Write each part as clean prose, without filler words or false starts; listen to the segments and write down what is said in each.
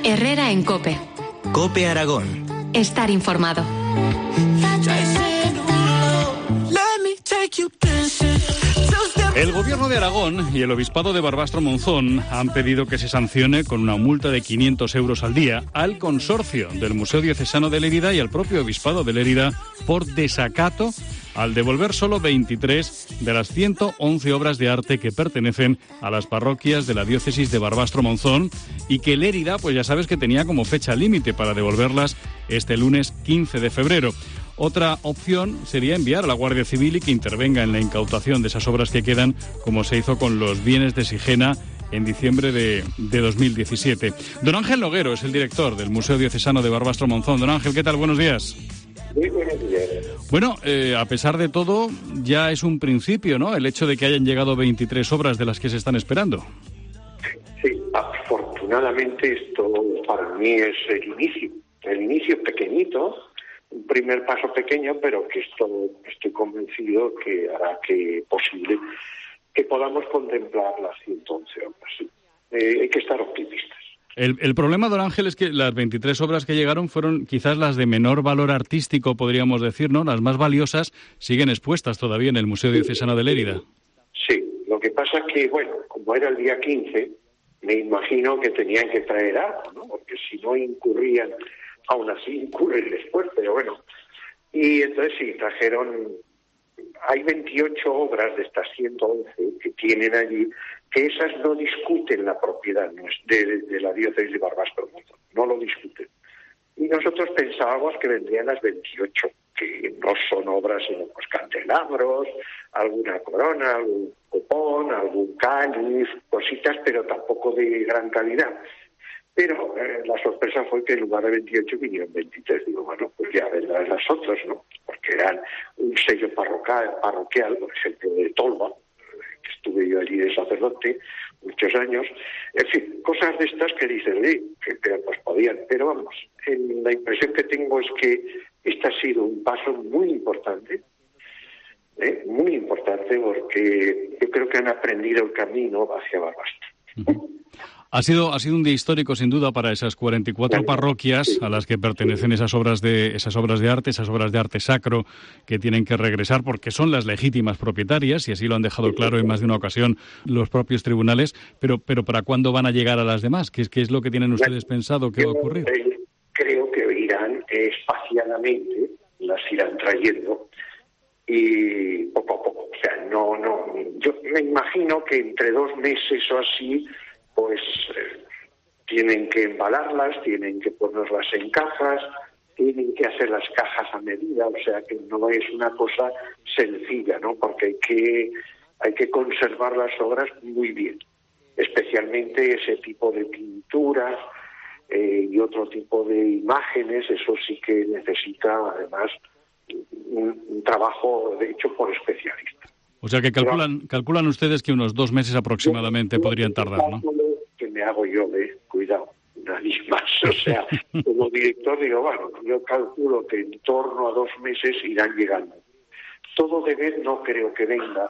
Herrera en COPE. COPE Aragón. Estar informado. El Gobierno de Aragón y el Obispado de Barbastro-Monzón han pedido que se sancione con una multa de 500 euros al día al consorcio del Museo Diocesano de Lérida y al propio Obispado de Lérida por desacato al devolver solo 23 de las 111 obras de arte que pertenecen a las parroquias de la diócesis de Barbastro-Monzón y que Lérida, pues ya sabes que tenía como fecha límite para devolverlas este lunes 15 de febrero. Otra opción sería enviar a la Guardia Civil y que intervenga en la incautación de esas obras que quedan, como se hizo con los bienes de Sigena en diciembre de 2017. Don Ángel Noguero es el director del Museo Diocesano de Barbastro-Monzón. Don Ángel, ¿qué tal? Buenos días. Muy buenos días. Bueno, a pesar de todo, ya es un principio, ¿no?, el hecho de que hayan llegado 23 obras de las que se están esperando. Sí, afortunadamente esto para mí es el inicio pequeñito, un primer paso pequeño, pero que esto estoy convencido que hará posible que podamos contemplar las 111 obras. Sí. Hay que estar optimistas. El problema, don Ángel, es que las 23 obras que llegaron fueron quizás las de menor valor artístico, podríamos decir, ¿no? Las más valiosas siguen expuestas todavía en el Museo Diocesano de Lérida. Sí, lo que pasa es que, bueno, como era el día 15, me imagino que tenían que traer algo, ¿no? Porque si no incurrían, aún así incurren después, pero bueno. Y entonces sí, trajeron. Hay 28 obras de estas 111 que tienen allí, que esas no discuten la propiedad de la diócesis de Barbastro-Monzón, no lo discuten. Y nosotros pensábamos que vendrían las 28, que no son obras sino pues candelabros, alguna corona, algún copón, algún cáliz, cositas, pero tampoco de gran calidad. Pero la sorpresa fue que en lugar de 28 vinieron 23. Digo, bueno, pues ya vendrán las otras, ¿no? Porque eran un sello parroquial, por ejemplo, de Tolba, que estuve yo allí de sacerdote muchos años. En fin, cosas de estas que dicen, que pues podían. Pero vamos, la impresión que tengo es que este ha sido un paso muy importante, porque yo creo que han aprendido el camino hacia Barbastro. Uh-huh. Ha sido un día histórico, sin duda, para esas 44 parroquias a las que pertenecen esas obras de arte, esas obras de arte sacro que tienen que regresar porque son las legítimas propietarias, y así lo han dejado claro en más de una ocasión los propios tribunales. Pero ¿para cuándo van a llegar a las demás? ¿Qué es lo que tienen ustedes pensado que va a ocurrir? Creo que irán espaciadamente, las irán trayendo y poco a poco. O sea, no. Yo me imagino que entre 2 meses o así, pues tienen que embalarlas, tienen que ponerlas en cajas, tienen que hacer las cajas a medida, o sea que no es una cosa sencilla, ¿no? Porque hay que conservar las obras muy bien, especialmente ese tipo de pinturas y otro tipo de imágenes. Eso sí que necesita además un trabajo hecho por especialistas. O sea que calculan ustedes que unos 2 meses aproximadamente podrían tardar, ¿no? Que me hago yo, cuidado, nadie más. O sea, como director digo, bueno, yo calculo que en torno a 2 meses irán llegando. Todo de vez no creo que venga,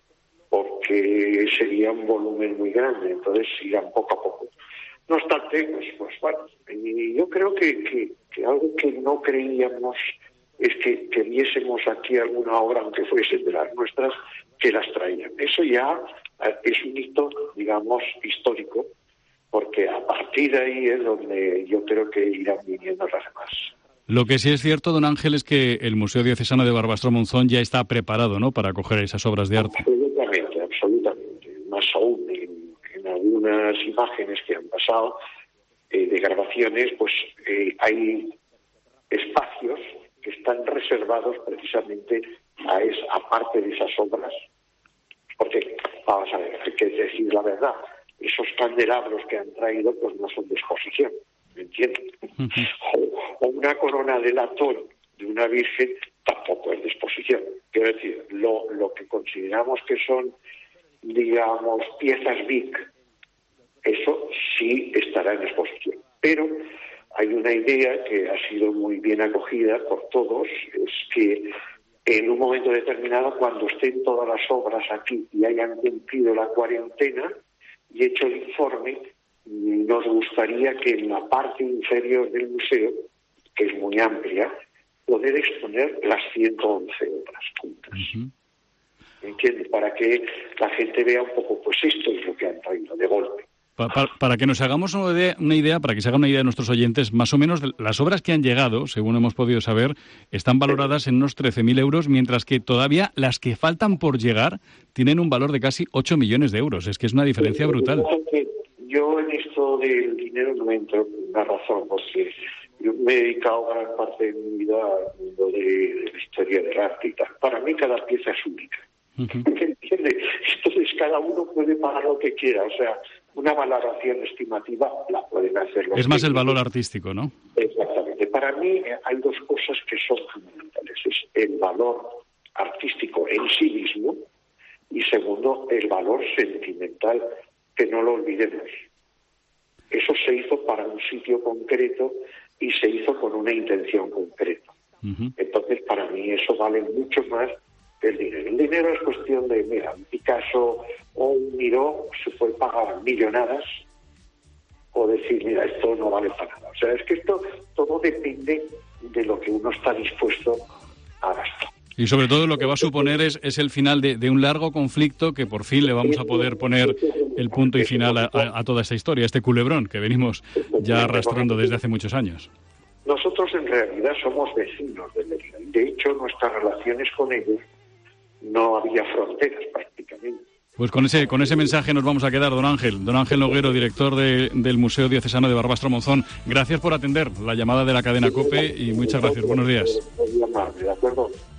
porque sería un volumen muy grande, entonces irán poco a poco. No obstante, pues bueno, yo creo que algo que no creíamos es que viésemos aquí alguna obra, aunque fuesen de las nuestras, que las traían. Eso ya es un hito, digamos, histórico, porque a partir de ahí es donde yo creo que irán viniendo las demás. Lo que sí es cierto, don Ángel, es que el Museo Diocesano de Barbastro-Monzón ya está preparado, ¿no?, para acoger esas obras de arte. Absolutamente. Más aún en algunas imágenes que han pasado de grabaciones, pues hay espacios que están reservados precisamente a parte de esas obras. Porque, vamos a ver, hay que decir la verdad, esos candelabros que han traído pues no son de exposición, ¿me entiendes? O una corona de latón de una virgen tampoco es de exposición. Quiero decir, lo que consideramos que son, digamos, piezas BIC, eso sí estará en exposición. Pero hay una idea que ha sido muy bien acogida por todos, es que en un momento determinado, cuando estén todas las obras aquí y hayan cumplido la cuarentena y hecho el informe, nos gustaría que en la parte inferior del museo, que es muy amplia, poder exponer las 111 obras juntas. ¿Entiendes? Para que la gente vea un poco, pues esto es lo que han traído de golpe. Para que nos hagamos una idea, para que se haga una idea de nuestros oyentes, más o menos las obras que han llegado, según hemos podido saber, están valoradas en unos 13.000 euros, mientras que todavía las que faltan por llegar tienen un valor de casi 8 millones de euros. Es que es una diferencia brutal. Yo en esto del dinero no entro por una razón, porque yo me he dedicado gran parte de mi vida al mundo de la historia del arte y tal. Para mí cada pieza es única. ¿Entiendes? Entonces cada uno puede pagar lo que quiera, o sea, una valoración estimativa la pueden hacer los Es más el valor artístico, ¿no? Exactamente. Para mí hay dos cosas que son fundamentales. Es el valor artístico en sí mismo y segundo, el valor sentimental, que no lo olvidemos. Eso se hizo para un sitio concreto y se hizo con una intención concreta. Entonces, para mí eso vale mucho más que el dinero. El dinero es cuestión de, mira, un Picasso o un Miró se puede pagar millonadas o decir, mira, esto no vale para nada. O sea, es que esto todo depende de lo que uno está dispuesto a gastar. Y sobre todo lo que va a suponer es el final de un largo conflicto que por fin le vamos a poder poner el punto y final a toda esta historia, este culebrón que venimos ya arrastrando desde hace muchos años. Nosotros en realidad somos vecinos de Mérida. De hecho, nuestras relaciones con ellos no había fronteras prácticamente. Pues con ese mensaje nos vamos a quedar, don Ángel Noguero, director del Museo Diocesano de Barbastro Monzón. Gracias por atender la llamada de la cadena COPE y muchas gracias. Buenos días. ¿De acuerdo?